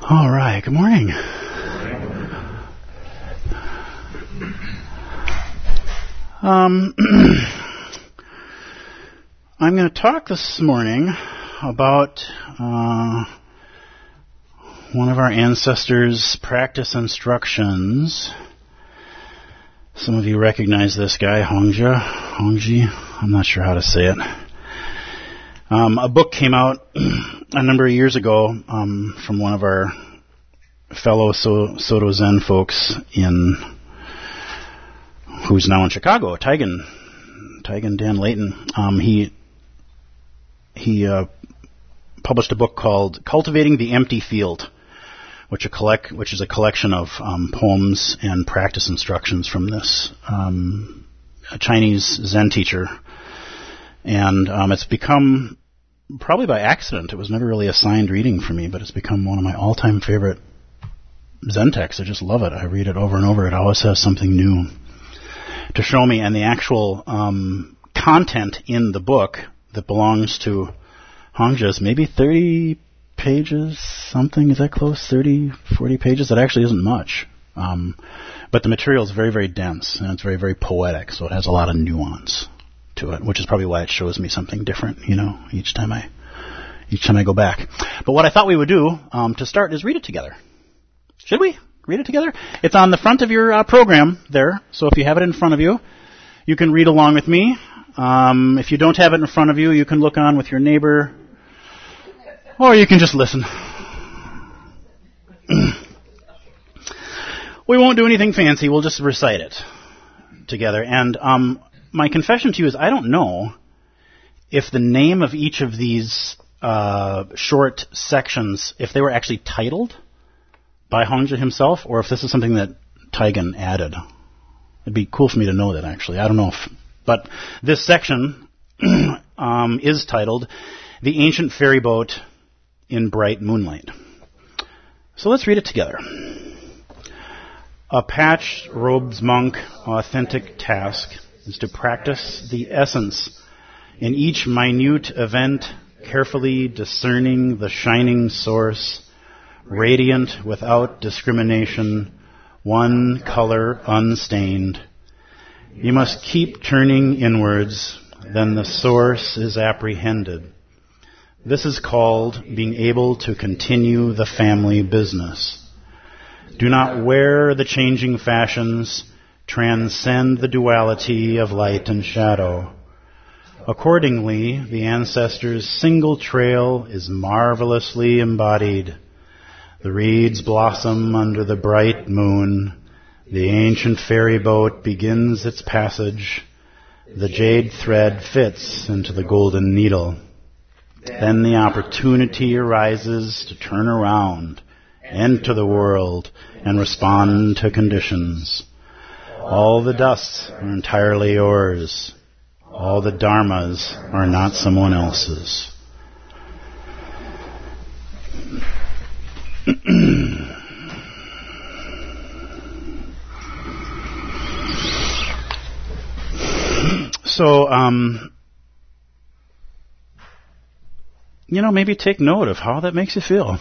All right, good morning. I'm going to talk this morning about one of our ancestors' practice instructions. Some of you recognize this guy, Hongji. I'm not sure how to say it. A book came out a number of years ago from one of our fellow Soto Zen folks who's now in Chicago, Taigen Dan Layton. He published a book called Cultivating the Empty Field, which is a collection of poems and practice instructions from this a Chinese Zen teacher. And it's become, probably by accident, it was never really assigned reading for me, but it's become one of my all-time favorite Zen texts. I just love it. I read it over and over. It always has something new to show me. And the actual content in the book that belongs to Hongji is maybe 30 pages, something. Is that close? 30, 40 pages? That actually isn't much. But the material is very, very dense, and it's very, very poetic, so it has a lot of nuance to it, which is probably why it shows me something different, each time I go back. But what I thought we would do to start is read it together. Should we read it together? It's on the front of your program there, so if you have it in front of you, you can read along with me. If you don't have it in front of you, you can look on with your neighbor, or you can just listen. We won't do anything fancy, we'll just recite it together. And my confession to you is I don't know if the name of each of these short sections, if they were actually titled by Hongji himself, or if this is something that Taigen added. It'd be cool for me to know that, actually. I don't know but this section is titled The Ancient Ferry Boat in Bright Moonlight. So let's read it together. A patched-robed monk authentic task is to practice the essence in each minute event, carefully discerning the shining source, radiant without discrimination, one color unstained. You must keep turning inwards, then the source is apprehended. This is called being able to continue the family business. Do not wear the changing fashions, transcend the duality of light and shadow. Accordingly, the ancestors' single trail is marvelously embodied. The reeds blossom under the bright moon. The ancient ferry boat begins its passage. The jade thread fits into the golden needle. Then the opportunity arises to turn around, enter the world, and respond to conditions. All the dusts are entirely yours. All the dharmas are not someone else's. So, maybe take note of how that makes you feel.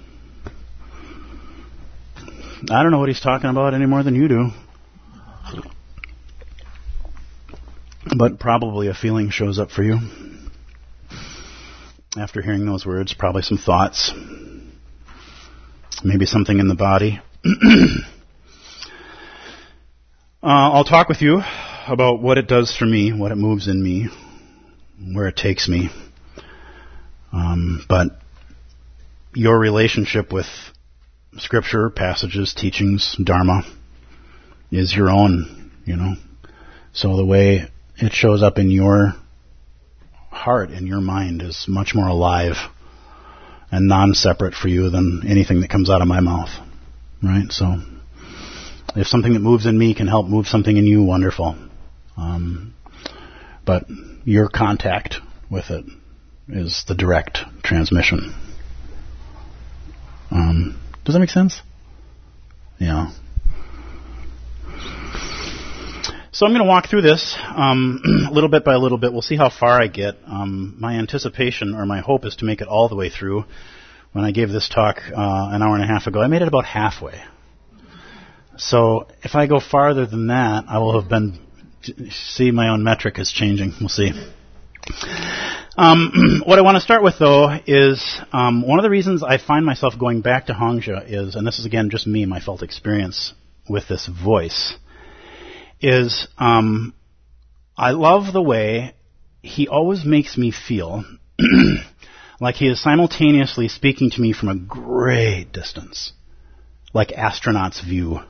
I don't know what he's talking about any more than you do. But probably a feeling shows up for you. After hearing those words, probably some thoughts. Maybe something in the body. I'll talk with you about what it does for me, what it moves in me, where it takes me. But your relationship with Scripture, passages, teachings, Dharma is your own, So the way it shows up in your heart, in your mind, is much more alive and non-separate for you than anything that comes out of my mouth, right? So if something that moves in me can help move something in you, wonderful. But your contact with it is the direct transmission. Does that make sense? Yeah. So I'm going to walk through this little bit by little bit. We'll see how far I get. My anticipation or my hope is to make it all the way through when I gave this talk an hour and a half ago, I made it about halfway. So if I go farther than that, I will have been... See, my own metric is changing. We'll see. What I want to start with, though, is one of the reasons I find myself going back to Hongzhi is, and this is, again, just me, my felt experience with this voice, is I love the way he always makes me feel like he is simultaneously speaking to me from a great distance, like astronaut's view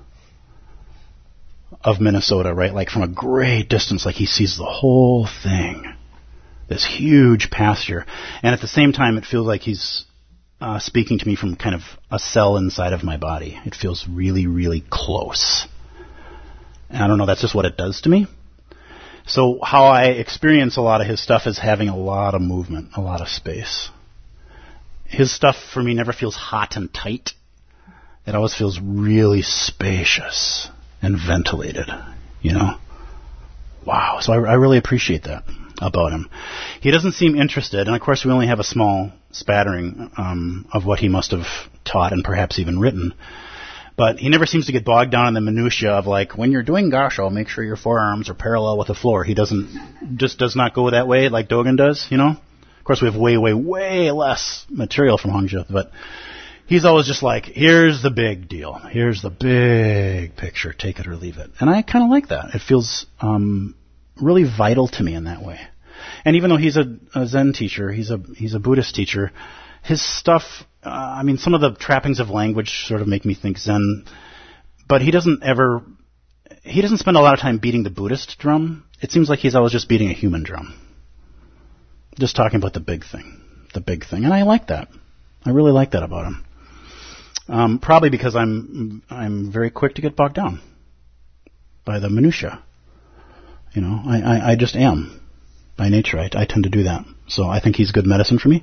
of Minnesota, right? Like from a great distance, like he sees the whole thing, this huge pasture. And at the same time, it feels like he's speaking to me from kind of a cell inside of my body. It feels really, really close. And I don't know, that's just what it does to me. So how I experience a lot of his stuff is having a lot of movement, a lot of space. His stuff for me never feels hot and tight. It always feels really spacious and ventilated, you know? Wow. So I really appreciate that about him. He doesn't seem interested, and of course we only have a small spattering of what he must have taught and perhaps even written. But he never seems to get bogged down in the minutiae of like, when you're doing Gassho, make sure your forearms are parallel with the floor. He does not go that way like Dogen does, you know? Of course we have way, way, way less material from Hongzhi, but he's always just like, here's the big deal. Here's the big picture. Take it or leave it. And I kind of like that. It feels really vital to me in that way. And even though he's a Zen teacher, he's a Buddhist teacher, his stuff, some of the trappings of language sort of make me think Zen, but he doesn't spend a lot of time beating the Buddhist drum. It seems like he's always just beating a human drum. Just talking about the big thing. And I like that. I really like that about him. Probably because I'm very quick to get bogged down by the minutia. You know, I just am by nature. I tend to do that. So I think he's good medicine for me.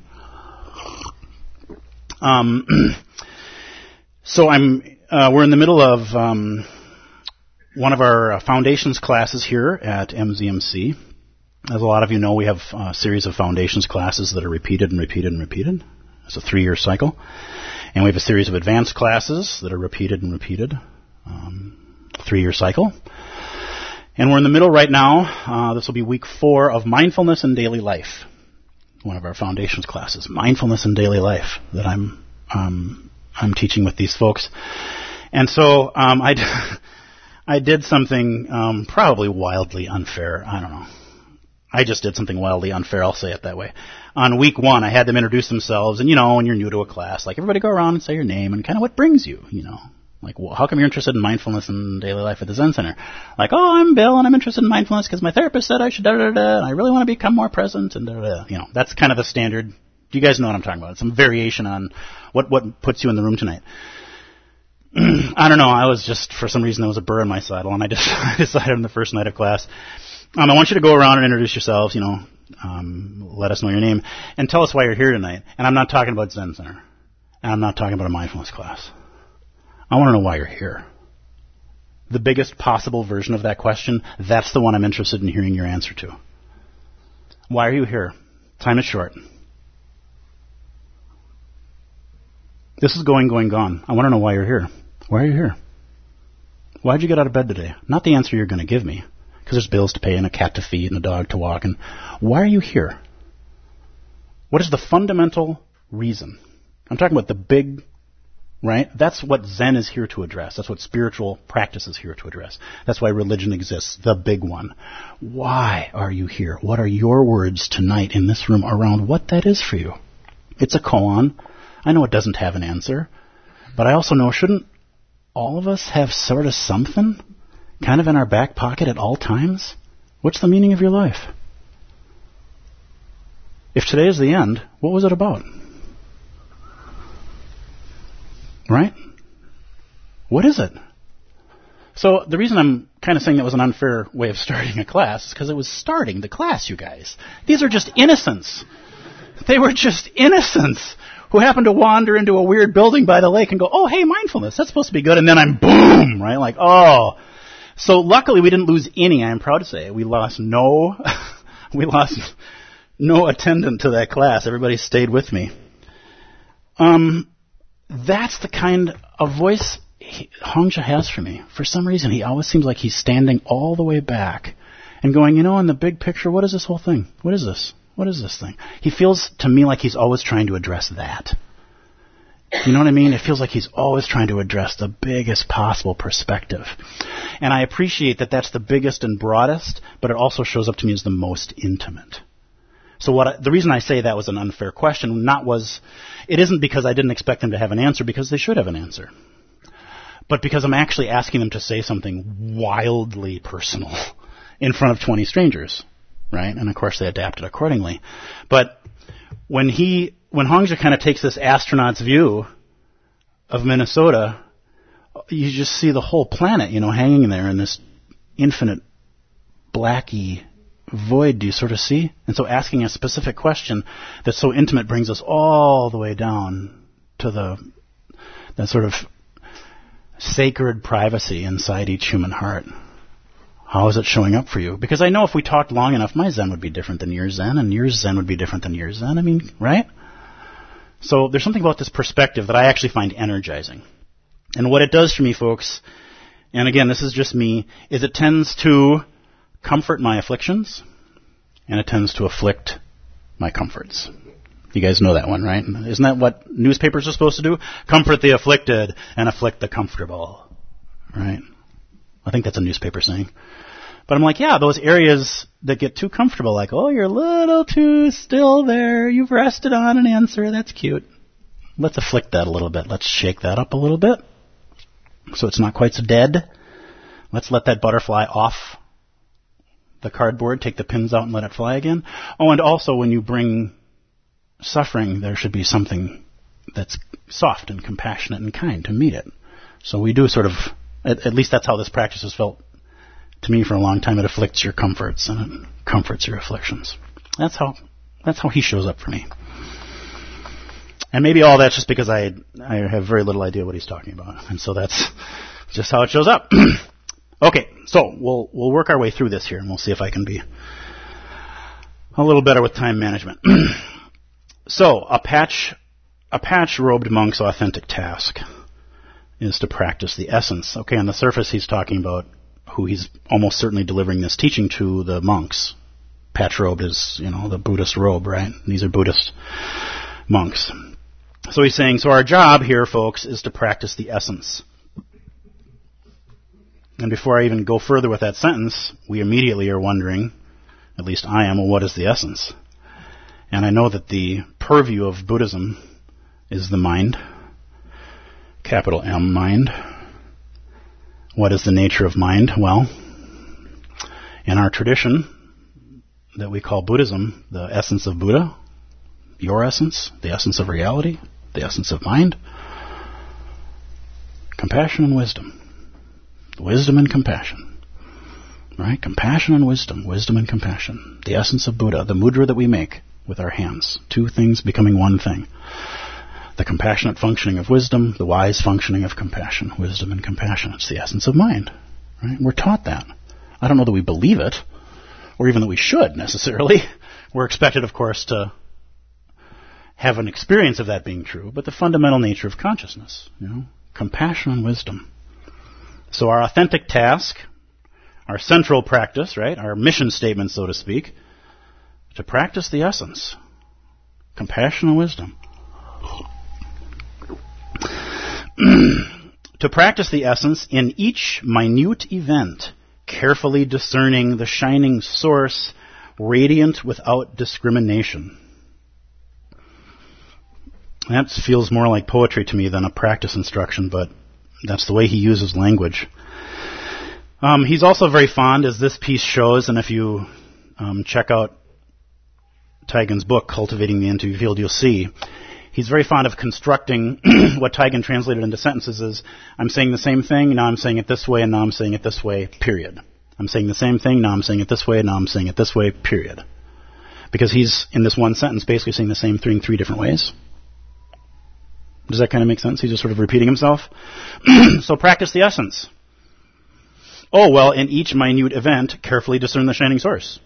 So we're in the middle of one of our foundations classes here at MZMC. As a lot of you know, we have a series of foundations classes that are repeated and repeated and repeated. It's a 3-year cycle. And we have a series of advanced classes that are repeated and repeated, 3-year cycle. And we're in the middle right now. This will be week 4 of Mindfulness in Daily Life, one of our foundations classes, Mindfulness in Daily Life, that I'm teaching with these folks. And so I did something probably wildly unfair. I don't know. I just did something wildly unfair, I'll say it that way. On week 1, I had them introduce themselves, and you know, when you're new to a class, like everybody go around and say your name and kind of what brings you, you know. Like, well, how come you're interested in mindfulness in daily life at the Zen Center? Like, oh, I'm Bill, and I'm interested in mindfulness because my therapist said I should da-da-da-da, and I really want to become more present, and da-da-da. You know, that's kind of the standard. You guys know what I'm talking about. It's some variation on what puts you in the room tonight. I don't know. I was just, for some reason, there was a burr in my saddle, and I decided on the first night of class, I want you to go around and introduce yourselves, you know, let us know your name, and tell us why you're here tonight. And I'm not talking about Zen Center, and I'm not talking about a mindfulness class. I want to know why you're here. The biggest possible version of that question, that's the one I'm interested in hearing your answer to. Why are you here? Time is short. This is going, gone. I want to know why you're here. Why are you here? Why'd you get out of bed today? Not the answer you're going to give me, because there's bills to pay and a cat to feed and a dog to walk. And why are you here? What is the fundamental reason? I'm talking about the big, right? That's what Zen is here to address. That's what spiritual practice is here to address. That's why religion exists, the big one. Why are you here? What are your words tonight in this room around what that is for you? It's a koan. I know it doesn't have an answer, but I also know, shouldn't all of us have sort of something kind of in our back pocket at all times? What's the meaning of your life? If today is the end, what was it about? Right? What is it? So the reason I'm kind of saying that was an unfair way of starting a class is because it was starting the class, you guys. These are just innocents. They were just innocents who happened to wander into a weird building by the lake and go, oh, hey, mindfulness, that's supposed to be good. And then I'm boom, right? Like, oh. So luckily we didn't lose any, I'm proud to say. We lost no attendant to that class. Everybody stayed with me. That's the kind of voice Hongzhi has for me. For some reason, he always seems like he's standing all the way back and going, in the big picture, what is this whole thing? What is this? What is this thing? He feels to me like he's always trying to address that. You know what I mean? It feels like he's always trying to address the biggest possible perspective. And I appreciate that that's the biggest and broadest, but it also shows up to me as the most intimate. So the reason I say that was an unfair question, it isn't because I didn't expect them to have an answer, because they should have an answer. But because I'm actually asking them to say something wildly personal in front of 20 strangers, right? And of course they adapted accordingly. But when Hongzhi kind of takes this astronaut's view of Minnesota, you just see the whole planet, hanging there in this infinite blacky void, do you sort of see? And so asking a specific question that's so intimate brings us all the way down to that sort of sacred privacy inside each human heart. How is it showing up for you? Because I know if we talked long enough, my Zen would be different than your Zen, and your Zen would be different than your Zen. I mean, right? So there's something about this perspective that I actually find energizing. And what it does for me, folks, and again, this is just me, is it tends to comfort my afflictions, and it tends to afflict my comforts. You guys know that one, right? Isn't that what newspapers are supposed to do? Comfort the afflicted and afflict the comfortable, right? I think that's a newspaper saying. But I'm like, yeah, those areas that get too comfortable, like, oh, you're a little too still there, you've rested on an answer, that's cute. Let's afflict that a little bit. Let's shake that up a little bit so it's not quite so dead. Let's let that butterfly off the cardboard, take the pins out and let it fly again. Oh, and also when you bring suffering, there should be something that's soft and compassionate and kind to meet it. So we do sort of, at least that's how this practice has felt to me for a long time. It afflicts your comforts and it comforts your afflictions. That's how he shows up for me. And maybe all that's just because I have very little idea what he's talking about. And so that's just how it shows up. Okay, so we'll work our way through this here and we'll see if I can be a little better with time management. So, a patch-robed monk's authentic task is to practice the essence. Okay, on the surface he's talking about who he's almost certainly delivering this teaching to, the monks. Patch-robed is, the Buddhist robe, right? These are Buddhist monks. So he's saying, so our job here, folks, is to practice the essence. And before I even go further with that sentence, we immediately are wondering, at least I am, well, what is the essence? And I know that the purview of Buddhism is the mind, capital M, mind. What is the nature of mind? Well, in our tradition that we call Buddhism, the essence of Buddha, your essence, the essence of reality, the essence of mind, compassion and wisdom. Wisdom and compassion. Right? Compassion and wisdom. Wisdom and compassion. The essence of Buddha, the mudra that we make with our hands. Two things becoming one thing. The compassionate functioning of wisdom, the wise functioning of compassion. Wisdom and compassion. It's the essence of mind. Right? We're taught that. I don't know that we believe it, or even that we should necessarily. We're expected, of course, to have an experience of that being true, but the fundamental nature of consciousness. Compassion and wisdom. So our authentic task, our central practice, right, our mission statement, so to speak, to practice the essence, compassion and wisdom. To practice the essence in each minute event, carefully discerning the shining source, radiant without discrimination. That feels more like poetry to me than a practice instruction, but that's the way he uses language. He's also very fond, as this piece shows, and if you check out Taigen's book, Cultivating the Interview Field, you'll see, he's very fond of constructing what Taigen translated into sentences as, I'm saying the same thing, now I'm saying it this way, and now I'm saying it this way, period. I'm saying the same thing, now I'm saying it this way, and now I'm saying it this way, period. Because he's, in this one sentence, basically saying the same thing 3 different ways. Does that kind of make sense? He's just sort of repeating himself. So practice the essence. Oh, well, in each minute event, carefully discern the shining source.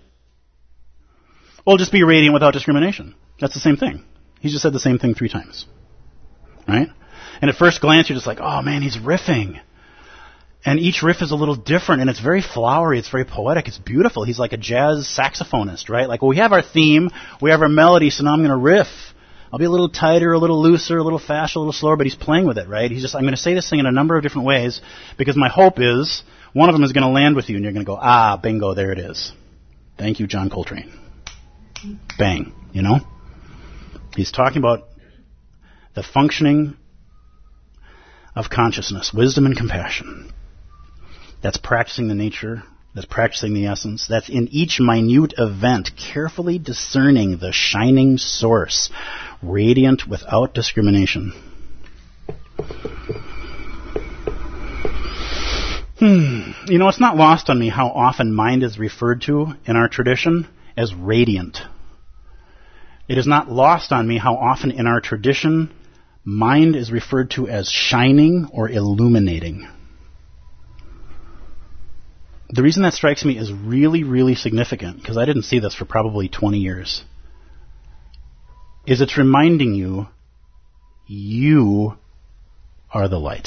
Well, just be radiant without discrimination. That's the same thing. He just said the same thing 3 times. right? And at first glance, you're just like, oh man, he's riffing. And each riff is a little different, and it's very flowery, it's very poetic, it's beautiful. He's like a jazz saxophonist, right? Like, well, we have our theme, we have our melody, so now I'm going to riff. I'll be a little tighter, a little looser, a little faster, a little slower, but he's playing with it, right? He's just, I'm going to say this thing in a number of different ways, because my hope is one of them is going to land with you, and you're going to go, ah, bingo, there it is. Thank you, John Coltrane. Bang, you know? He's talking about the functioning of consciousness, wisdom and compassion. That's practicing the nature, that's practicing the essence, that's in each minute event, carefully discerning the shining source, radiant without discrimination. You know, it's not lost on me how often mind is referred to in our tradition as radiant. It is not lost on me how often in our tradition mind is referred to as shining or illuminating. The reason that strikes me is really, really significant, because I didn't see this for probably 20 years, is it's reminding you, you are the light.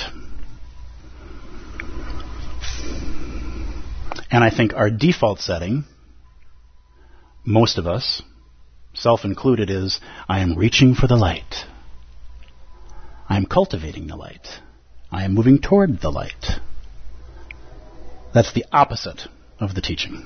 And I think our default setting, most of us, self included, is, I am reaching for the light. I am cultivating the light. I am moving toward the light. That's the opposite of the teaching.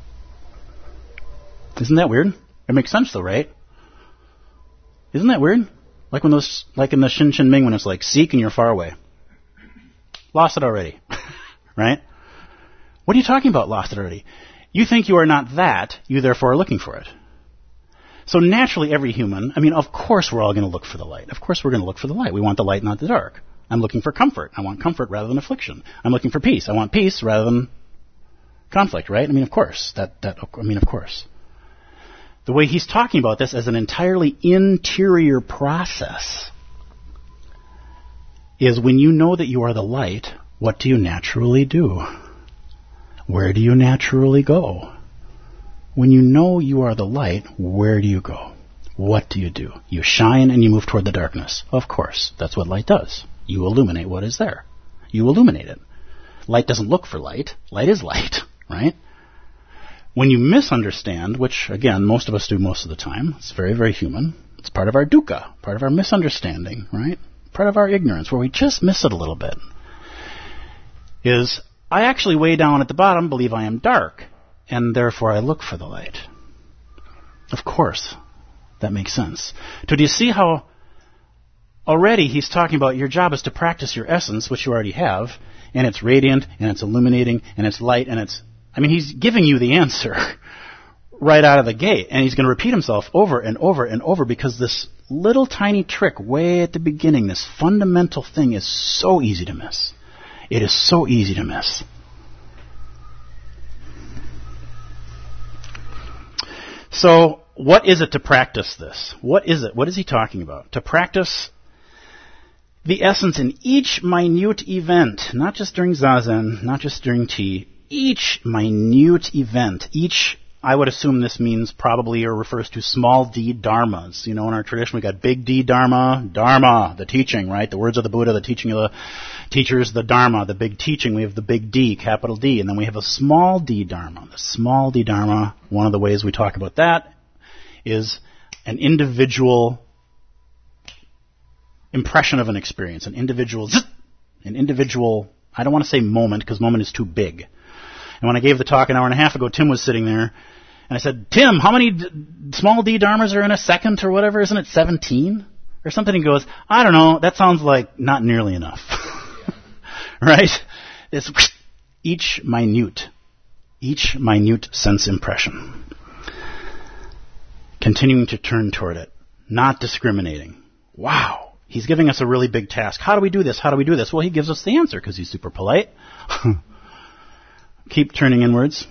Isn't that weird? It makes sense though, right? Isn't that weird? Like when those, like in the Shin Chin Ming, when it's like, seek and you're far away. Lost it already. Right? What are you talking about, lost it already? You think you are not that, you therefore are looking for it. So naturally every human, I mean, of course we're all going to look for the light. Of course we're going to look for the light. We want the light, not the dark. I'm looking for comfort. I want comfort rather than affliction. I'm looking for peace. I want peace rather than conflict, right? I mean, of course. Of course. The way he's talking about this as an entirely interior process is when you know that you are the light, what do you naturally do? Where do you naturally go? When you know you are the light, where do you go? What do? You shine and you move toward the darkness. Of course. That's what light does. You illuminate what is there. You illuminate it. Light doesn't look for light. Light is light, right? When you misunderstand, which, again, most of us do most of the time, it's very, very human. It's part of our dukkha, part of our misunderstanding, right? Part of our ignorance, where we just miss it a little bit, is I actually way down at the bottom believe I am dark, and therefore I look for the light. Of course, that makes sense. So do you see how already he's talking about your job is to practice your essence, which you already have, and it's radiant, and it's illuminating, and it's light, and it's... I mean, he's giving you the answer right out of the gate, and he's going to repeat himself over and over and over, because this little tiny trick way at the beginning, this fundamental thing, is so easy to miss. It is so easy to miss. So, what is it to practice this? What is it? What is he talking about? To practice the essence in each minute event, not just during Zazen, not just during tea, each minute event, each, I would assume this means probably or refers to small d dharmas. You know, in our tradition we got big D dharma, dharma, the teaching, right? The words of the Buddha, the teaching of the teachers, the dharma, the big teaching. We have the big D, capital D, and then we have a small d dharma. The small d dharma, one of the ways we talk about that is an individual impression of an experience, an individual, I don't want to say moment, because moment is too big. And when I gave the talk an hour and a half ago, Tim was sitting there, and I said, Tim, how many small d dharmas are in a second or whatever? Isn't it 17? Or something? He goes, I don't know, that sounds like not nearly enough. Right? It's each minute sense impression. Continuing to turn toward it, not discriminating. Wow. He's giving us a really big task. How do we do this? How do we do this? Well, he gives us the answer because he's super polite. Keep turning inwards.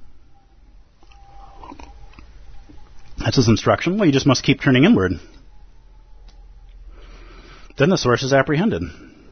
That's his instruction. Well, you just must keep turning inward. Then the source is apprehended.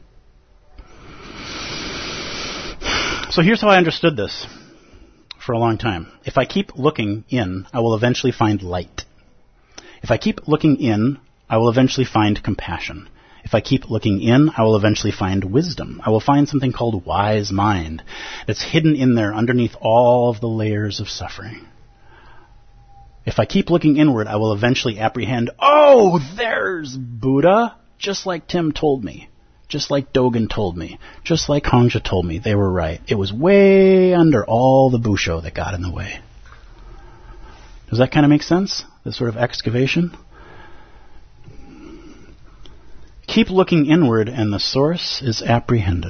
So here's how I understood this for a long time. If I keep looking in, I will eventually find light. If I keep looking in, I will eventually find compassion. If I keep looking in, I will eventually find wisdom. I will find something called wise mind that's hidden in there underneath all of the layers of suffering. If I keep looking inward, I will eventually apprehend, oh, there's Buddha, just like Tim told me, just like Dogen told me, just like Hongzhi told me. They were right. It was way under all the Busho that got in the way. Does that kind of make sense? This sort of excavation? Keep looking inward, and the source is apprehended.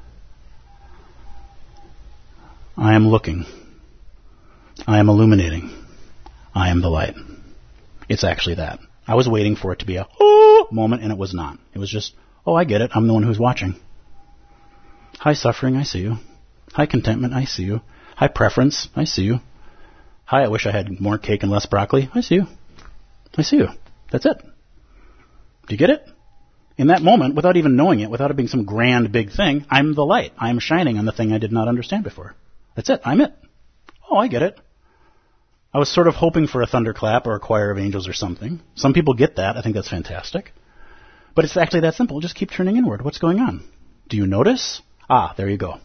I am looking. I am illuminating. I am the light. It's actually that. I was waiting for it to be a oh moment, and it was not. It was just, oh, I get it. I'm the one who's watching. Hi, suffering, I see you. Hi, contentment, I see you. Hi, preference, I see you. Hi, I wish I had more cake and less broccoli. I see you. I see you. That's it. Do you get it? In that moment, without even knowing it, without it being some grand big thing, I'm the light. I'm shining on the thing I did not understand before. That's it. I'm it. Oh, I get it. I was sort of hoping for a thunderclap or a choir of angels or something. Some people get that. I think that's fantastic. But it's actually that simple. Just keep turning inward. What's going on? Do you notice? Ah, there you go.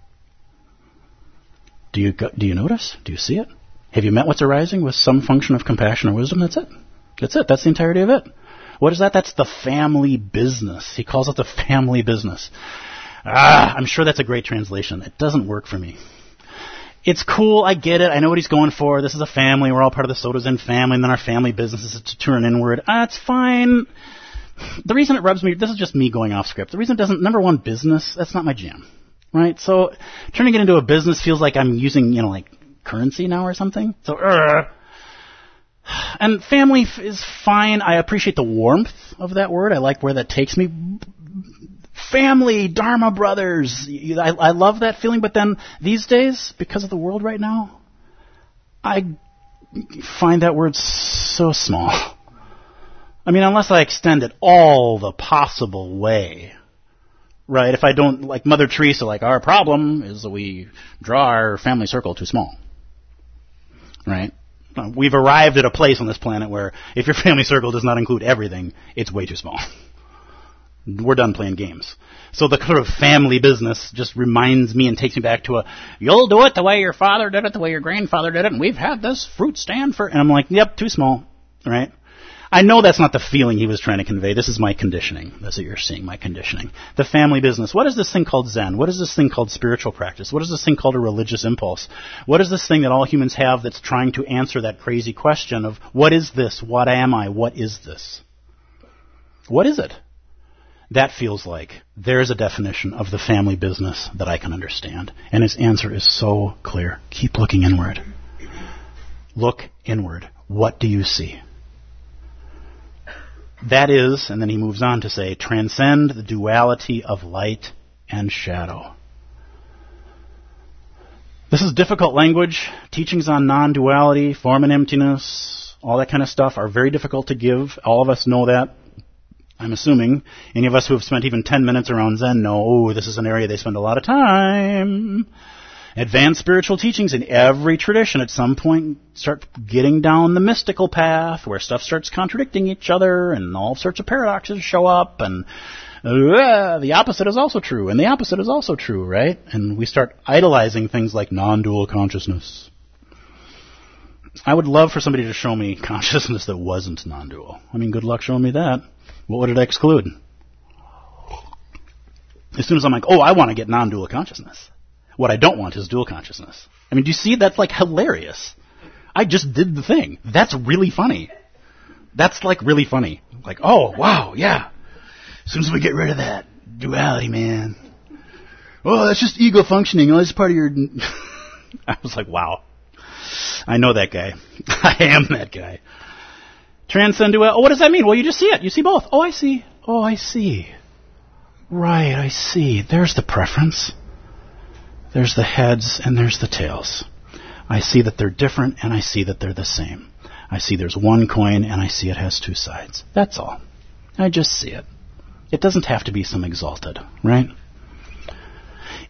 Do you notice? Do you see it? Have you met what's arising with some function of compassion or wisdom? That's it. That's it. That's the entirety of it. What is that? That's the family business. He calls it the family business. I'm sure that's a great translation. It doesn't work for me. It's cool. I get it. I know what he's going for. This is a family. We're all part of the Soto Zen family, and then our family business is to turn inward. It's fine. The reason it rubs me, this is just me going off script. The reason it doesn't, number one, business, that's not my jam. Right? So turning it into a business feels like I'm using, like currency now or something. So, and family is fine. I appreciate the warmth of that word. I like where that takes me. Family, Dharma brothers. I love that feeling. But then these days, because of the world right now, I find that word so small. I mean, unless I extend it all the possible way. Right? If I don't, like Mother Teresa, our problem is that we draw our family circle too small. Right? We've arrived at a place on this planet where if your family circle does not include everything, it's way too small. We're done playing games. So the sort of family business just reminds me and takes me back to you'll do it the way your father did it, the way your grandfather did it, and we've had this fruit stand for... And I'm like, yep, too small. Right? I know that's not the feeling he was trying to convey. This is my conditioning. That's what you're seeing, my conditioning. The family business. What is this thing called Zen? What is this thing called spiritual practice? What is this thing called a religious impulse? What is this thing that all humans have that's trying to answer that crazy question of, what is this? What am I? What is this? What is it? That feels like there's a definition of the family business that I can understand. And his answer is so clear. Keep looking inward. Look inward. What do you see? That is, and then he moves on to say, transcend the duality of light and shadow. This is difficult language. Teachings on non-duality, form and emptiness, all that kind of stuff are very difficult to give. All of us know that. I'm assuming any of us who have spent even 10 minutes around Zen know, this is an area they spend a lot of time. Advanced spiritual teachings in every tradition at some point start getting down the mystical path where stuff starts contradicting each other and all sorts of paradoxes show up, and the opposite is also true, and the opposite is also true, right? And we start idolizing things like non-dual consciousness. I would love for somebody to show me consciousness that wasn't non-dual. I mean, good luck showing me that. What would it exclude? As soon as I'm like, I want to get non-dual consciousness. What I don't want is dual consciousness. I mean, do you see? That's hilarious. I just did the thing. That's really funny. That's really funny. Oh, wow, yeah. As soon as we get rid of that duality, man. Oh, that's just ego functioning. Oh, that's part of your... I was like, wow. I know that guy. I am that guy. Transcend duality. Oh, what does that mean? Well, you just see it. You see both. Oh, I see. Oh, I see. Right, I see. There's the preference. There's the heads and there's the tails. I see that they're different and I see that they're the same. I see there's one coin and I see it has two sides. That's all. I just see it. It doesn't have to be some exalted, right?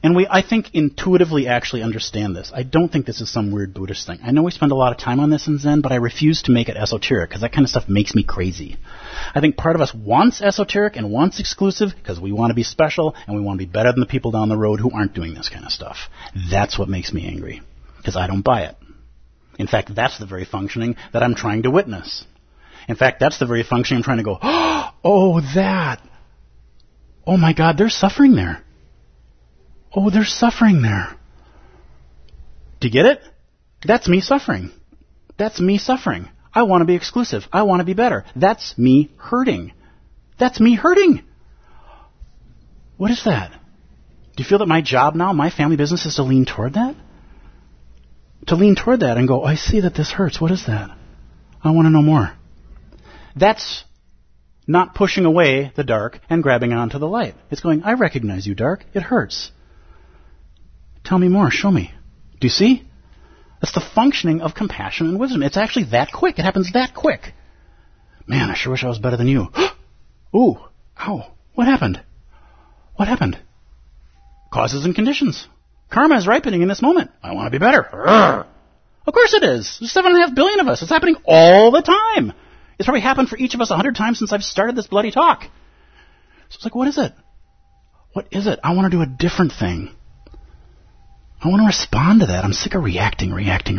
And I think, intuitively actually understand this. I don't think this is some weird Buddhist thing. I know we spend a lot of time on this in Zen, but I refuse to make it esoteric, because that kind of stuff makes me crazy. I think part of us wants esoteric and wants exclusive, because we want to be special, and we want to be better than the people down the road who aren't doing this kind of stuff. That's what makes me angry, because I don't buy it. In fact, that's the very functioning that I'm trying to witness. In fact, that's the very functioning I'm trying to go, oh, that. Oh my God, there's suffering there. Oh, there's suffering there. Do you get it? That's me suffering. That's me suffering. I want to be exclusive. I want to be better. That's me hurting. That's me hurting. What is that? Do you feel that my job now, my family business, is to lean toward that? To lean toward that and go, I see that this hurts. What is that? I want to know more. That's not pushing away the dark and grabbing onto the light. It's going, I recognize you, dark. It hurts. Tell me more. Show me. Do you see? That's the functioning of compassion and wisdom. It's actually that quick. It happens that quick. Man, I sure wish I was better than you. Ooh. Ow. What happened? What happened? Causes and conditions. Karma is ripening in this moment. I want to be better. Urgh. Of course it is. There's 7.5 billion of us. It's happening all the time. It's probably happened for each of us 100 times since I've started this bloody talk. So it's like, what is it? What is it? I want to do a different thing. I want to respond to that. I'm sick of reacting.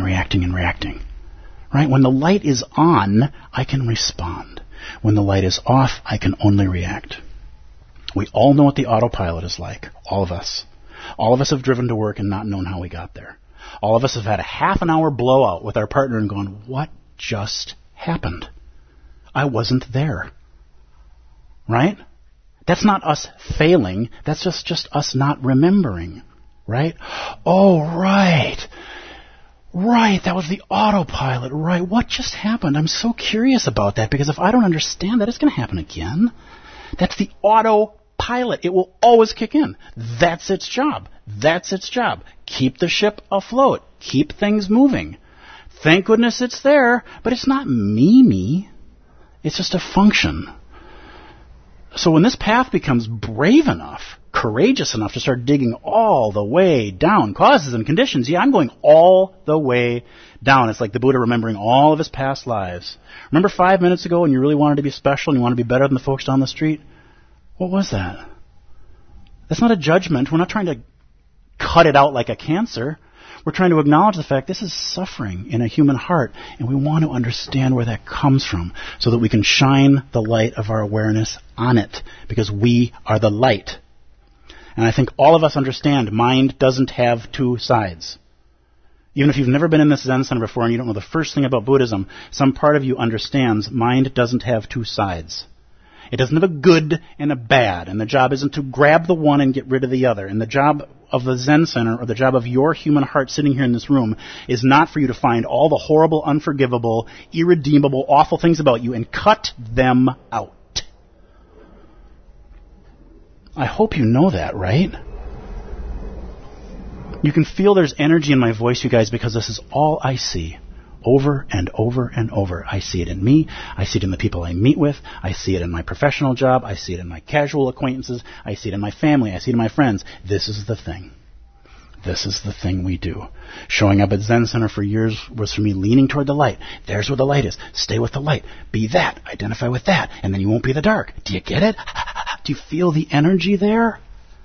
Right? When the light is on, I can respond. When the light is off, I can only react. We all know what the autopilot is like. All of us. All of us have driven to work and not known how we got there. All of us have had a half an hour blowout with our partner and gone, what just happened? I wasn't there. Right? That's not us failing. That's just us not remembering. Right? Oh, right. Right, that was the autopilot. Right, what just happened? I'm so curious about that, because if I don't understand that, it's going to happen again. That's the autopilot. It will always kick in. That's its job. That's its job. Keep the ship afloat. Keep things moving. Thank goodness it's there, but it's not me. It's just a function. So when this path becomes brave enough, courageous enough to start digging all the way down, causes and conditions, I'm going all the way down. It's like the Buddha remembering all of his past lives. Remember 5 minutes ago when you really wanted to be special and you wanted to be better than the folks down the street? What was that? That's not a judgment. We're not trying to cut it out like a cancer. We're trying to acknowledge the fact this is suffering in a human heart, and we want to understand where that comes from so that we can shine the light of our awareness on it, because we are the light. And I think all of us understand mind doesn't have two sides. Even if you've never been in this Zen center before and you don't know the first thing about Buddhism, some part of you understands mind doesn't have two sides. It doesn't have a good and a bad, and the job isn't to grab the one and get rid of the other. And the job of the Zen Center, or the job of your human heart sitting here in this room, is not for you to find all the horrible, unforgivable, irredeemable, awful things about you and cut them out. I hope you know that, right? You can feel there's energy in my voice, you guys, because this is all I see. Over and over and over. I see it in me. I see it in the people I meet with. I see it in my professional job. I see it in my casual acquaintances. I see it in my family. I see it in my friends. This is the thing. This is the thing we do. Showing up at Zen Center for years was for me leaning toward the light. There's where the light is. Stay with the light. Be that. Identify with that. And then you won't be the dark. Do you get it? Do you feel the energy there?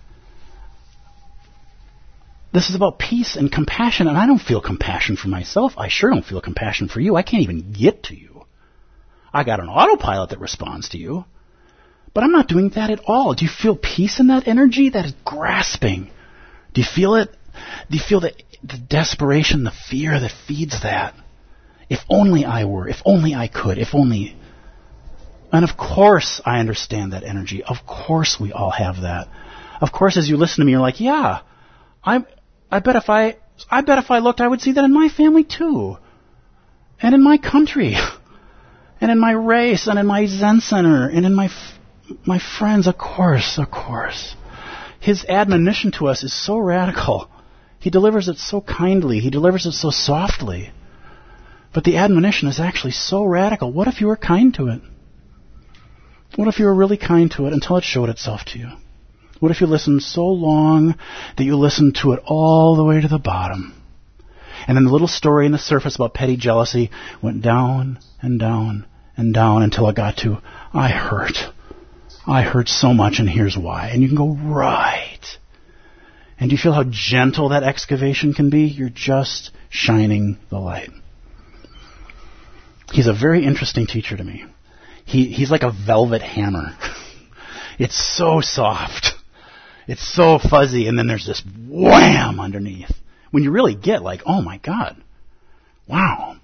This is about peace and compassion, and I don't feel compassion for myself. I sure don't feel compassion for you. I can't even get to you. I got an autopilot that responds to you, but I'm not doing that at all. Do you feel peace in that energy? That is grasping. Do you feel it? Do you feel the desperation, the fear that feeds that? If only I were, if only I could, if only... And of course I understand that energy. Of course we all have that. Of course as you listen to me, you're like, yeah, I bet if I looked, I would see that in my family too. And in my country. And in my race, and in my Zen center, and in my friends, of course. His admonition to us is so radical. He delivers it so kindly. He delivers it so softly. But the admonition is actually so radical. What if you were kind to it? What if you were really kind to it until it showed itself to you? What if you listened so long that you listened to it all the way to the bottom? And then the little story in the surface about petty jealousy went down and down and down until it got to, I hurt. I hurt so much, and here's why. And you can go, right. And do you feel how gentle that excavation can be? You're just shining the light. He's a very interesting teacher to me. He's like a velvet hammer. It's so soft. It's so fuzzy, and then there's this wham underneath. When you really get like, oh my God, wow.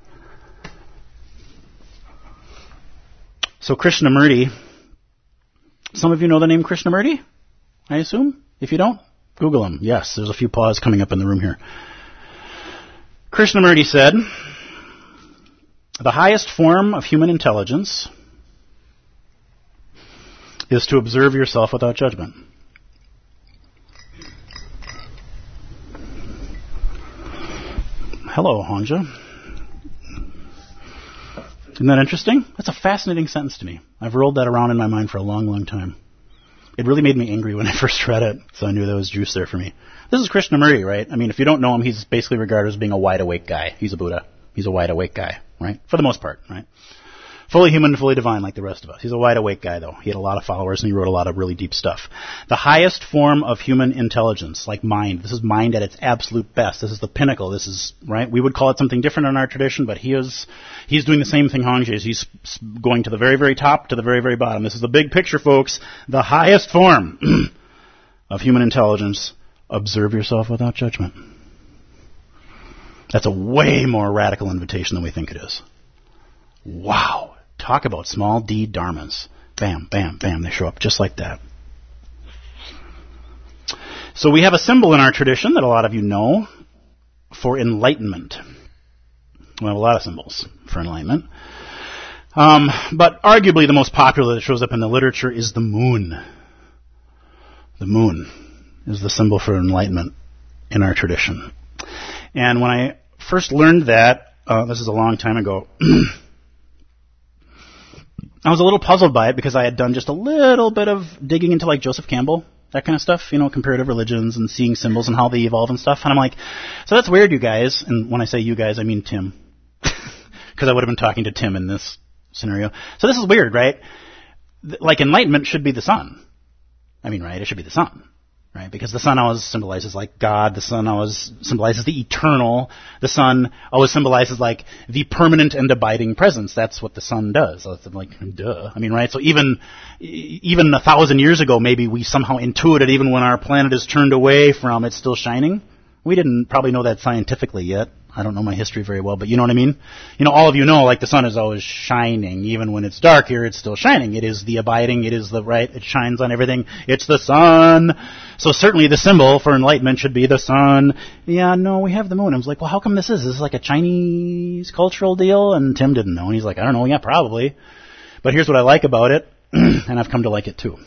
So Krishnamurti, some of you know the name Krishnamurti, I assume? If you don't, Google him. Yes, there's a few paws coming up in the room here. Krishnamurti said, the highest form of human intelligence is to observe yourself without judgment. Hello, Hanja. Isn't that interesting? That's a fascinating sentence to me. I've rolled that around in my mind for a long, long time. It really made me angry when I first read it, so I knew there was juice there for me. This is Krishnamurti, right? I mean, if you don't know him, he's basically regarded as being a wide-awake guy. He's a Buddha. He's a wide-awake guy, right? For the most part, right? Fully human, fully divine, like the rest of us. He's a wide-awake guy, though. He had a lot of followers, and he wrote a lot of really deep stuff. The highest form of human intelligence, like mind. This is mind at its absolute best. This is the pinnacle. This is, right? We would call it something different in our tradition, but he's doing the same thing Hongzhi is. He's going to the very, very top, to the very, very bottom. This is the big picture, folks. The highest form of human intelligence. Observe yourself without judgment. That's a way more radical invitation than we think it is. Wow. Talk about small d dharmas. Bam, bam, bam. They show up just like that. So we have a symbol in our tradition that a lot of you know for enlightenment. We have a lot of symbols for enlightenment. But arguably the most popular that shows up in the literature is the moon. The moon is the symbol for enlightenment in our tradition. And when I first learned that, this is a long time ago, I was a little puzzled by it because I had done just a little bit of digging into like Joseph Campbell, that kind of stuff, comparative religions and seeing symbols and how they evolve and stuff. And I'm like, so that's weird, you guys. And when I say you guys, I mean Tim. Because I would have been talking to Tim in this scenario. So this is weird, right? Like enlightenment should be the sun. I mean, right? It should be the sun. Right? Because the sun always symbolizes like God, the sun always symbolizes the eternal, the sun always symbolizes like the permanent and abiding presence. That's what the sun does. So it's like, duh. I mean, right? So even 1,000 years ago, maybe we somehow intuited even when our planet is turned away from it's still shining. We didn't probably know that scientifically yet. I don't know my history very well, but you know what I mean? All of you know, like the sun is always shining. Even when it's dark here, it's still shining. It is the abiding, it is the right, it shines on everything. It's the sun. So certainly the symbol for enlightenment should be the sun. Yeah, no, we have the moon. I was like, well, how come this is? Is this like a Chinese cultural deal? And Tim didn't know. And he's like, I don't know. Yeah, probably. But here's what I like about it, and I've come to like it too.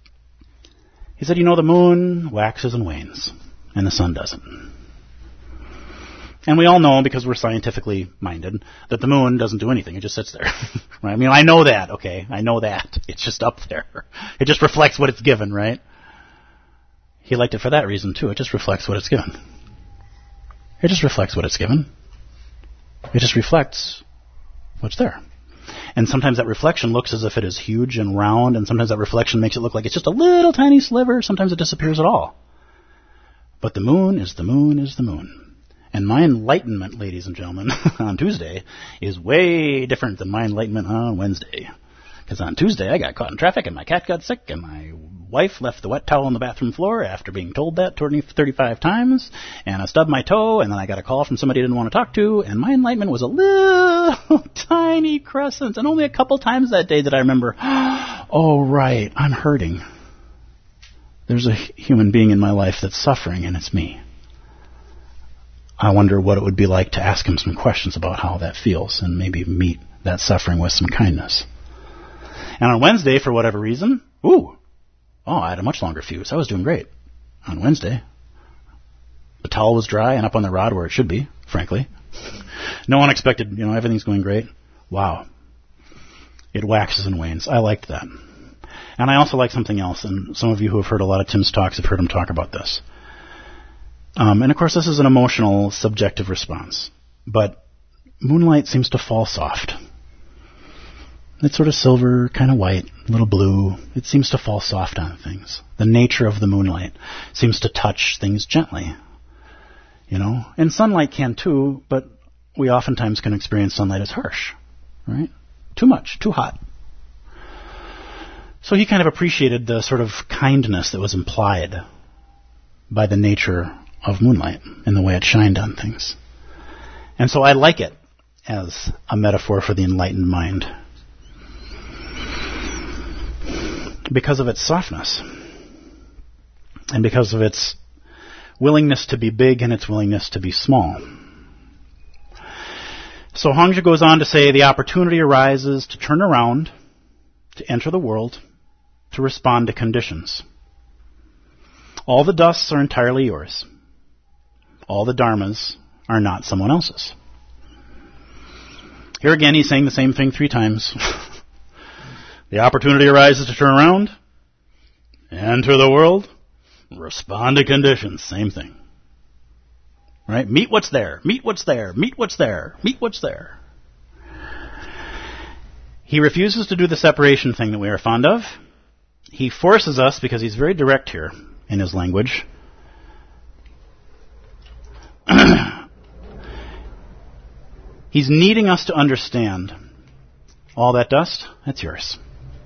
He said, the moon waxes and wanes, and the sun doesn't. And we all know, because we're scientifically minded, that the moon doesn't do anything. It just sits there. Right? I mean, I know that, okay? I know that. It's just up there. It just reflects what it's given, right? He liked it for that reason, too. It just reflects what it's given. It just reflects what it's given. It just reflects what's there. And sometimes that reflection looks as if it is huge and round, and sometimes that reflection makes it look like it's just a little tiny sliver. Sometimes it disappears at all. But the moon is the moon is the moon. And my enlightenment, ladies and gentlemen, on Tuesday is way different than my enlightenment on Wednesday. Because on Tuesday I got caught in traffic and my cat got sick and my wife left the wet towel on the bathroom floor after being told that 35 times, and I stubbed my toe, and then I got a call from somebody I didn't want to talk to, and my enlightenment was a little tiny crescent, and only a couple times that day did I remember, oh right, I'm hurting. There's a human being in my life that's suffering, and it's me. I wonder what it would be like to ask him some questions about how that feels and maybe meet that suffering with some kindness. And on Wednesday, for whatever reason, I had a much longer fuse. I was doing great on Wednesday. The towel was dry and up on the rod where it should be, frankly. No unexpected, everything's going great. Wow. It waxes and wanes. I liked that. And I also like something else, and some of you who have heard a lot of Tim's talks have heard him talk about this. And of course, this is an emotional, subjective response. But moonlight seems to fall soft. It's sort of silver, kind of white, a little blue. It seems to fall soft on things. The nature of the moonlight seems to touch things gently. You know? And sunlight can too, but we oftentimes can experience sunlight as harsh. Right? Too much, too hot. So he kind of appreciated the sort of kindness that was implied by the nature of moonlight and the way it shined on things. And so I like it as a metaphor for the enlightened mind because of its softness and because of its willingness to be big and its willingness to be small. So Hongzhi goes on to say, the opportunity arises to turn around, to enter the world, to respond to conditions. All the dusts are entirely yours. All the dharmas are not someone else's. Here again, he's saying the same thing 3 times. The opportunity arises to turn around, enter the world, respond to conditions. Same thing. Right? Meet what's there. Meet what's there. Meet what's there. Meet what's there. He refuses to do the separation thing that we are fond of. He forces us, because he's very direct here in his language. He's needing us to understand all that dust, that's yours.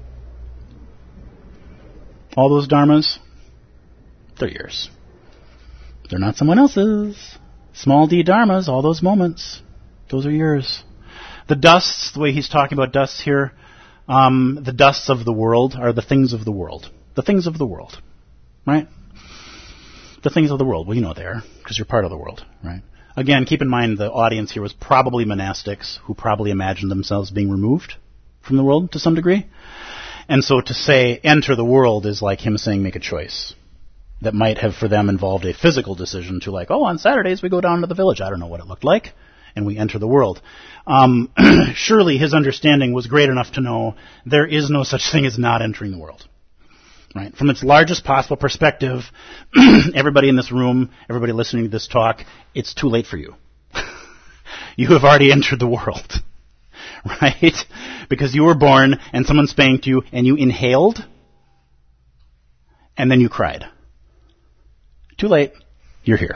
All those dharmas, they're yours. They're not someone else's. Small d dharmas, all those moments, those are yours. The dusts, the way he's talking about dusts here, the dusts of the world are the things of the world. The things of the world, right? The things of the world. Well, you know they are, because you're part of the world, right? Again, keep in mind the audience here was probably monastics who probably imagined themselves being removed from the world to some degree. And so to say, enter the world is like him saying make a choice. That might have for them involved a physical decision to like, oh, on Saturdays we go down to the village. I don't know what it looked like. And we enter the world. Surely his understanding was great enough to know there is no such thing as not entering the world. Right? From its largest possible perspective, everybody in this room, everybody listening to this talk, it's too late for you. You have already entered the world. Right? Because you were born and someone spanked you and you inhaled and then you cried. Too late. You're here.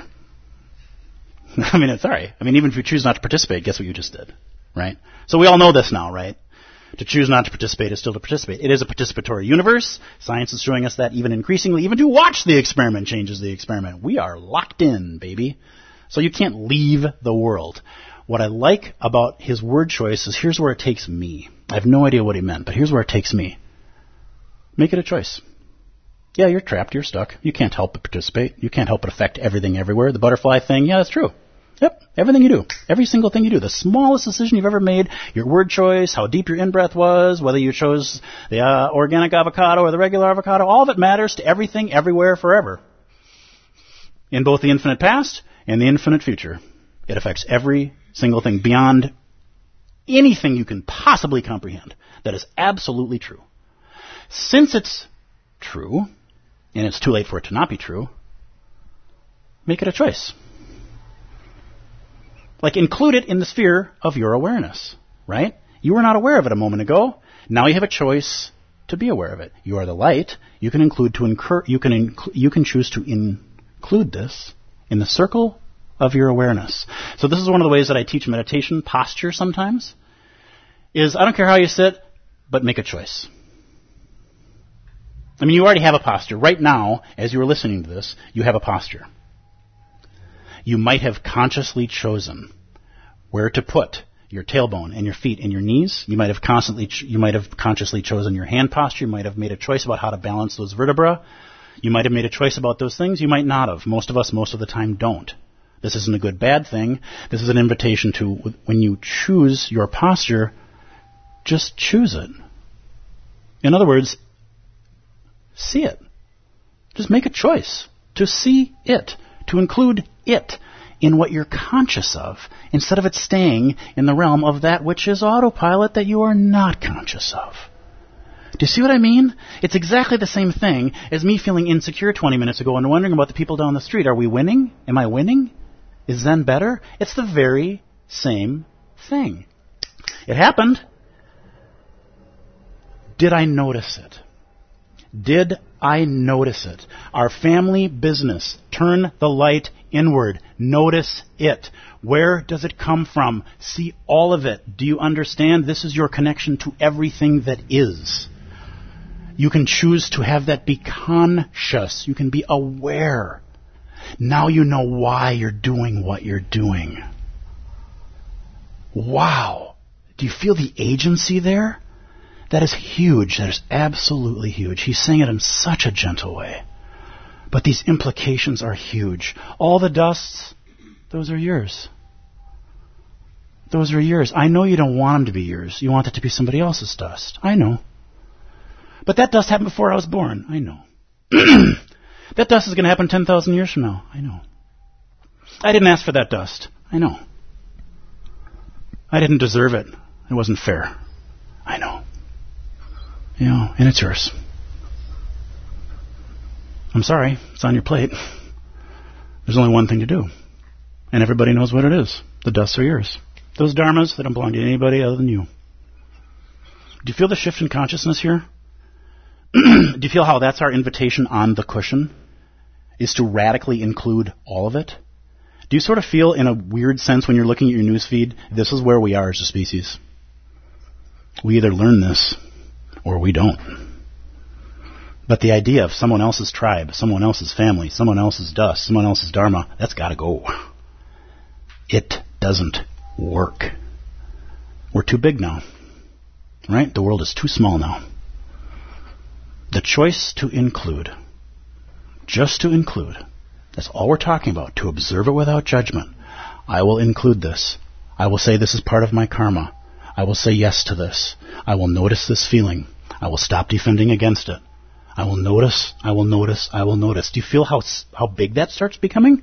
I mean, it's sorry. I mean, even if you choose not to participate, guess what you just did? Right? So we all know this now, right? To choose not to participate is still to participate. It is a participatory universe. Science is showing us that even increasingly. Even to watch the experiment changes the experiment. We are locked in, baby. So you can't leave the world. What I like about his word choice is here's where it takes me. I have no idea what he meant, but here's where it takes me. Make it a choice. Yeah, you're trapped. You're stuck. You can't help but participate. You can't help but affect everything everywhere. The butterfly thing, yeah, that's true. Yep, everything you do, every single thing you do, the smallest decision you've ever made, your word choice, how deep your in-breath was, whether you chose the organic avocado or the regular avocado, all of it matters to everything, everywhere, forever. In both the infinite past and the infinite future. It affects every single thing beyond anything you can possibly comprehend. That is absolutely true. Since it's true, and it's too late for it to not be true, make it a choice. Like, include it in the sphere of your awareness, right? You were not aware of it a moment ago. Now you have a choice to be aware of it. You are the light. You can you can choose to include this in the circle of your awareness. So this is one of the ways that I teach meditation posture sometimes. Is I don't care how you sit, but make a choice. I mean, you already have a posture. Right now, as you are listening to this, you have a posture. You might have consciously chosen where to put your tailbone and your feet and your knees. You might have consciously chosen your hand posture. You might have made a choice about how to balance those vertebrae. You might have made a choice about those things. You might not have. Most of us, most of the time, don't. This isn't a good, bad thing. This is an invitation to, when you choose your posture, just choose it. In other words, see it. Just make a choice to see it, to include it in what you're conscious of, instead of it staying in the realm of that which is autopilot that you are not conscious of. Do you see what I mean? It's exactly the same thing as me feeling insecure 20 minutes ago and wondering about the people down the street. Are we winning? Am I winning? Is Zen better? It's the very same thing. It happened. Did I notice it? Did I notice it? Our family business. Turn the light inward. Notice it. Where does it come from? See all of it. Do you understand? This is your connection to everything that is. You can choose to have that be conscious. You can be aware. Now you know why you're doing what you're doing. Wow. Do you feel the agency there? That is huge. That is absolutely huge. He's saying it in such a gentle way. But these implications are huge. All the dusts, those are yours. Those are yours. I know you don't want them to be yours. You want it to be somebody else's dust. I know. But that dust happened before I was born. I know. That dust is going to happen 10,000 years from now. I know. I didn't ask for that dust. I know. I didn't deserve it. It wasn't fair. I know. You know, and it's yours. I'm sorry. It's on your plate. There's only one thing to do. And everybody knows what it is. The dusts are yours. Those dharmas, they don't belong to anybody other than you. Do you feel the shift in consciousness here? Do you feel how that's our invitation on the cushion? Is to radically include all of it? Do you sort of feel in a weird sense when you're looking at your news feed, this is where we are as a species? We either learn this or we don't. But the idea of someone else's tribe, someone else's family, someone else's dust, someone else's dharma, that's got to go. It doesn't work. We're too big now. Right? The world is too small now. The choice to include, just to include, that's all we're talking about, to observe it without judgment. I will include this. I will say this is part of my karma. I will say yes to this. I will notice this feeling. I will stop defending against it. I will notice, I will notice, I will notice. Do you feel how big that starts becoming?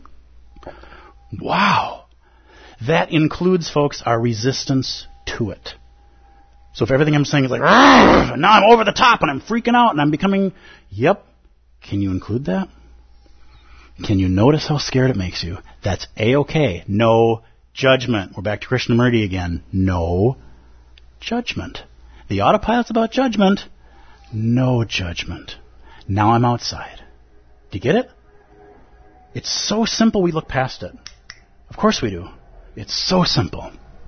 Wow. That includes, folks, our resistance to it. So if everything I'm saying is like, now I'm over the top and I'm freaking out and I'm becoming, yep. Can you include that? Can you notice how scared it makes you? That's A-okay. No judgment. We're back to Krishnamurti again. No judgment. The autopilot's about judgment. No judgment. Now I'm outside. Do you get it? It's so simple we look past it. Of course we do. It's so simple.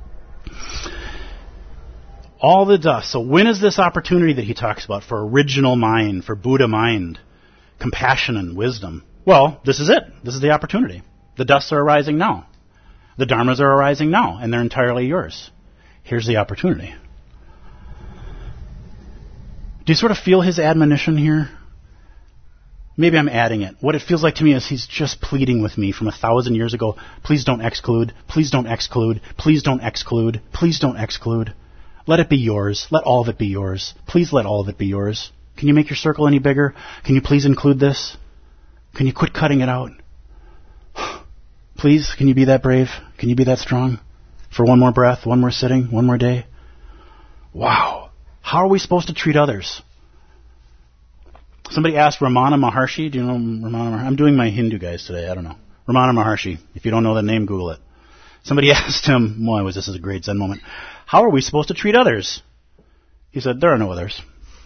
All the dust. So when is this opportunity that he talks about for original mind, for Buddha mind, compassion and wisdom? Well, this is it. This is the opportunity. The dusts are arising now. The dharmas are arising now, and they're entirely yours. Here's the opportunity. Do you sort of feel his admonition here? Maybe I'm adding it. What it feels like to me is he's just pleading with me from 1,000 years ago. Please don't exclude. Please don't exclude. Please don't exclude. Please don't exclude. Let it be yours. Let all of it be yours. Please let all of it be yours. Can you make your circle any bigger? Can you please include this? Can you quit cutting it out? Please, can you be that brave? Can you be that strong? For one more breath, one more sitting, one more day? Wow. How are we supposed to treat others? Somebody asked Ramana Maharshi. Do you know Ramana Maharshi? I'm doing my Hindu guys today. I don't know. Ramana Maharshi. If you don't know that name, Google it. Somebody asked him, boy, this is a great Zen moment. How are we supposed to treat others? He said, there are no others.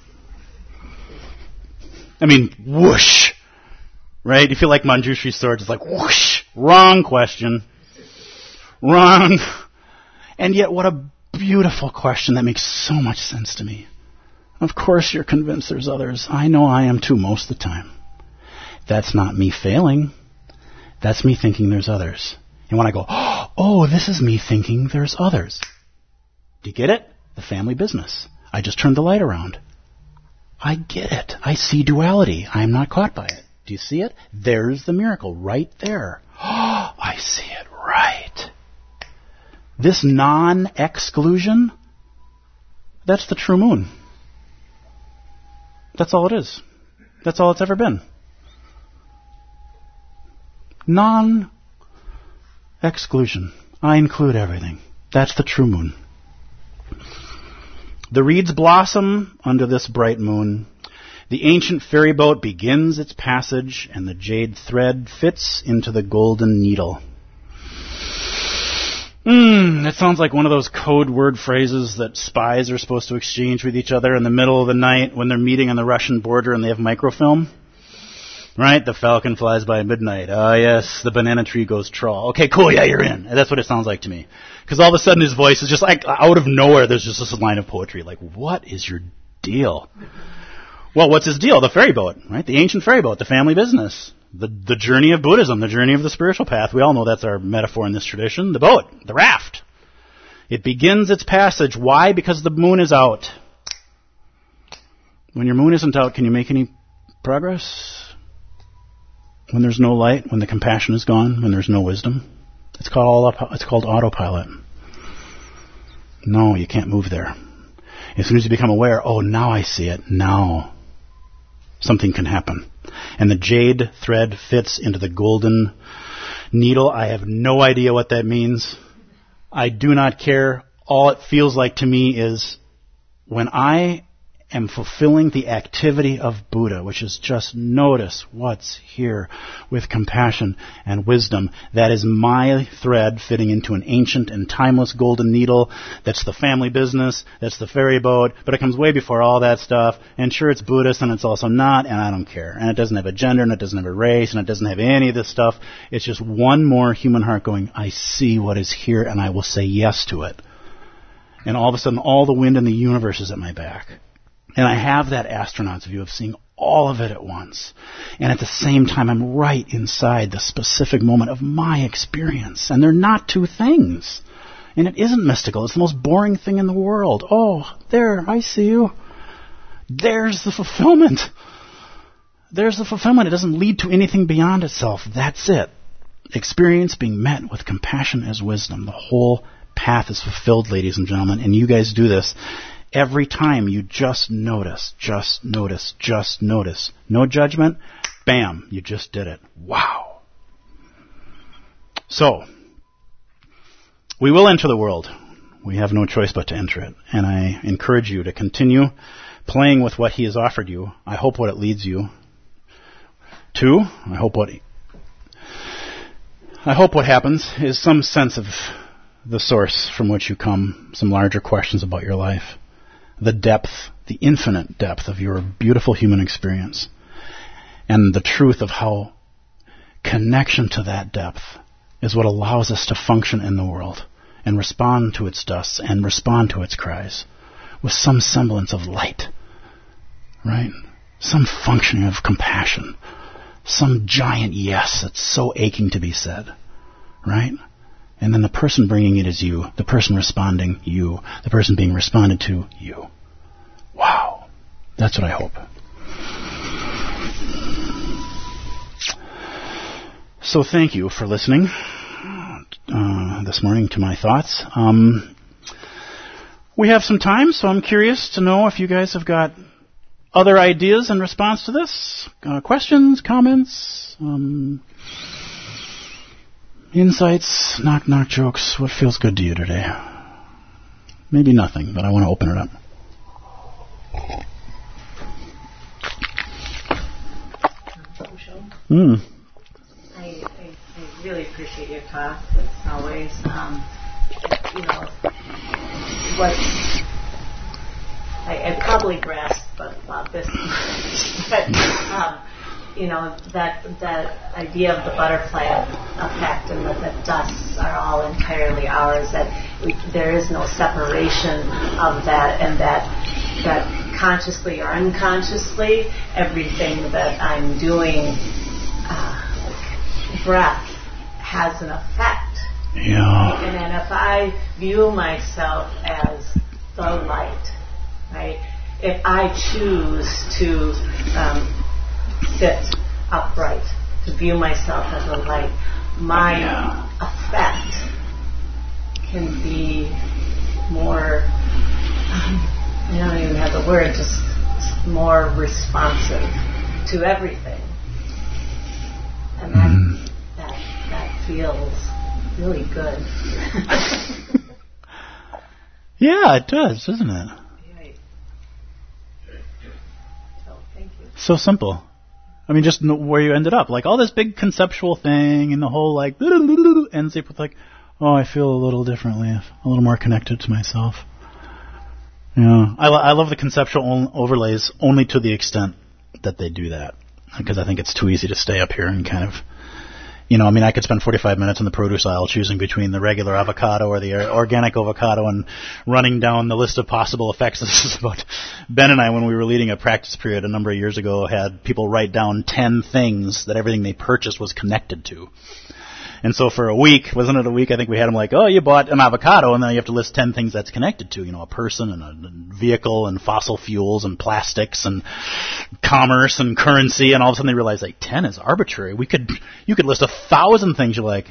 I mean, whoosh. Right? You feel like Manjushri's sword is like, whoosh. Wrong question. Wrong. And yet, what a beautiful question that makes so much sense to me. Of course you're convinced there's others. I know I am too most of the time. That's not me failing. That's me thinking there's others. And when I go, oh, this is me thinking there's others. Do you get it? The family business. I just turned the light around. I get it. I see duality. I am not caught by it. Do you see it? There's the miracle right there. Oh, I see it right. This non-exclusion, that's the true moon. That's all it is. That's all it's ever been. Non-exclusion. I include everything. That's the true moon. The reeds blossom under this bright moon. The ancient ferry boat begins its passage, and the jade thread fits into the golden needle. That sounds like one of those code word phrases that spies are supposed to exchange with each other in the middle of the night when they're meeting on the Russian border and they have microfilm. Right? The falcon flies by midnight. Ah, yes, the banana tree goes trawl. Okay, cool, yeah, you're in. That's what it sounds like to me. Because all of a sudden his voice is just like, out of nowhere, there's just this line of poetry. Like, what is your deal? Well, what's his deal? The ferry boat, right? The ancient ferry boat, the family business. The journey of Buddhism, the journey of the spiritual path. We all know that's our metaphor in this tradition. The boat, the raft. It begins its passage. Why? Because the moon is out. When your moon isn't out, can you make any progress? When there's no light, when the compassion is gone, when there's no wisdom. It's called autopilot. No, you can't move there. As soon as you become aware, oh, now I see it. Now something can happen. And the jade thread fits into the golden needle. I have no idea what that means. I do not care. All it feels like to me is when I am fulfilling the activity of Buddha, which is just notice what's here with compassion and wisdom. That is my thread fitting into an ancient and timeless golden needle. That's the family business. That's the ferry boat. But it comes way before all that stuff. And sure, it's Buddhist, and it's also not, and I don't care. And it doesn't have a gender, and it doesn't have a race, and it doesn't have any of this stuff. It's just one more human heart going, I see what is here, and I will say yes to it. And all of a sudden, all the wind in the universe is at my back. And I have that astronaut's view of seeing all of it at once. And at the same time, I'm right inside the specific moment of my experience. And they're not two things. And it isn't mystical. It's the most boring thing in the world. Oh, there, I see you. There's the fulfillment. There's the fulfillment. It doesn't lead to anything beyond itself. That's it. Experience being met with compassion as wisdom. The whole path is fulfilled, ladies and gentlemen. And you guys do this. Every time you just notice, just notice, just notice. No judgment. Bam, you just did it. Wow. So, we will enter the world. We have no choice but to enter it. And I encourage you to continue playing with what he has offered you. I hope what it leads you to. I hope what happens is some sense of the source from which you come, some larger questions about your life. The depth, the infinite depth of your beautiful human experience, and the truth of how connection to that depth is what allows us to function in the world and respond to its dusts and respond to its cries with some semblance of light, right? Some functioning of compassion, some giant yes that's so aching to be said, right? And then the person bringing it is you. The person responding, you. The person being responded to, you. Wow. That's what I hope. So thank you for listening this morning to my thoughts. We have some time, so I'm curious to know if you guys have got other ideas in response to this. Questions, comments, insights, knock-knock jokes. What feels good to you today? Maybe nothing, but I want to open it up. I really appreciate your talk, as always. What I probably grasped about this, but that idea of the butterfly effect and that the dusts are all entirely ours, that there is no separation of that, and that consciously or unconsciously, everything that I'm doing, breath, has an effect. Yeah. And then if I view myself as the light, right? If I choose to sit upright, to view myself as a light, my effect can be more, I don't even have the word, just more responsive to everything. And that feels really good. Yeah, it does, doesn't it? Yeah, So simple. I mean, just where you ended up. Like, all this big conceptual thing and the whole, like, ends up with, like, oh, I feel a little differently, a little more connected to myself. Yeah. I love the conceptual overlays only to the extent that they do that. Because I think it's too easy to stay up here and kind of, I mean, I could spend 45 minutes in the produce aisle choosing between the regular avocado or the organic avocado and running down the list of possible effects. This is about Ben and I, when we were leading a practice period a number of years ago, had people write down 10 things that everything they purchased was connected to. And so for a week, wasn't it a week? I think we had them like, oh, you bought an avocado, and then you have to list 10 things that's connected to, a person and a vehicle and fossil fuels and plastics and commerce and currency, and all of a sudden they realize, like, 10 is arbitrary. You could list 1,000 things. You're like,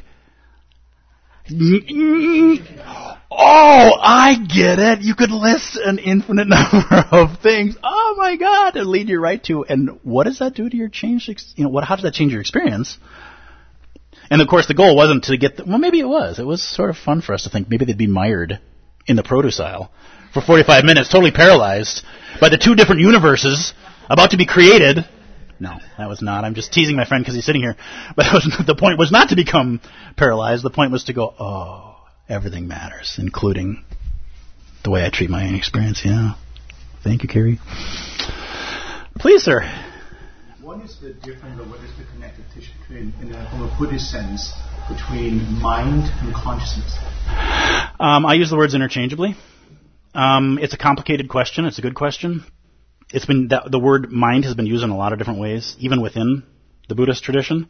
oh, I get it. You could list an infinite number of things. Oh my God, and lead you right to. And what does that do to your change? How does that change your experience? And of course, the goal wasn't to get. Well, maybe it was. It was sort of fun for us to think maybe they'd be mired in the produce aisle for 45 minutes, totally paralyzed by the two different universes about to be created. No, that was not. I'm just teasing my friend because he's sitting here. But the point was not to become paralyzed. The point was to go, oh, everything matters, including the way I treat my own experience. Yeah. Thank you, Carrie. Please, sir. What is the difference, or what is the connective tissue between, from a Buddhist sense, between mind and consciousness? I use the words interchangeably. It's a complicated question. It's a good question. It's been the word mind has been used in a lot of different ways, even within the Buddhist tradition.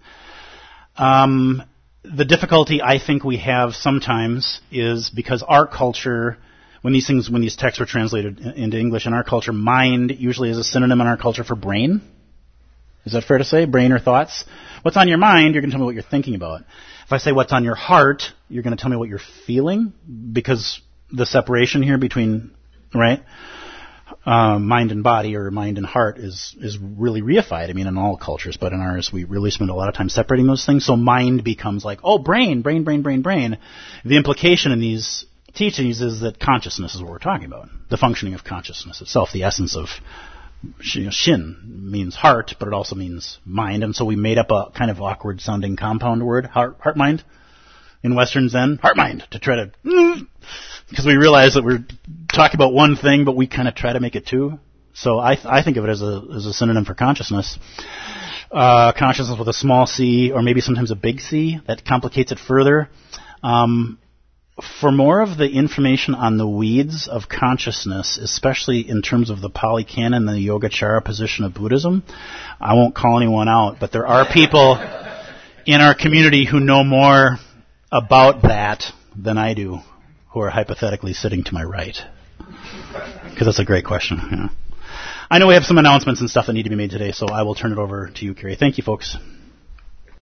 The difficulty I think we have sometimes is because our culture, when these texts were translated into English in our culture, mind usually is a synonym in our culture for brain. Is that fair to say? Brain or thoughts? What's on your mind, you're going to tell me what you're thinking about. If I say what's on your heart, you're going to tell me what you're feeling, because the separation here between, right, mind and body, or mind and heart is really reified. I mean, in all cultures, but in ours, we really spend a lot of time separating those things. So mind becomes like, oh, brain. The implication in these teachings is that consciousness is what we're talking about. The functioning of consciousness itself, the essence of Shin means heart, but it also means mind, and so we made up a kind of awkward-sounding compound word, heart-mind, in Western Zen, heart-mind, to try to, because we realize that we're talking about one thing, but we kind of try to make it two. So I think of it as a synonym for consciousness. Consciousness with a small c, or maybe sometimes a big C. That complicates it further. For more of the information on the weeds of consciousness, especially in terms of the Pali Canon and the Yogacara position of Buddhism, I won't call anyone out, but there are people in our community who know more about that than I do, who are hypothetically sitting to my right. Because that's a great question. Yeah. I know we have some announcements and stuff that need to be made today, so I will turn it over to you, Carrie. Thank you, folks.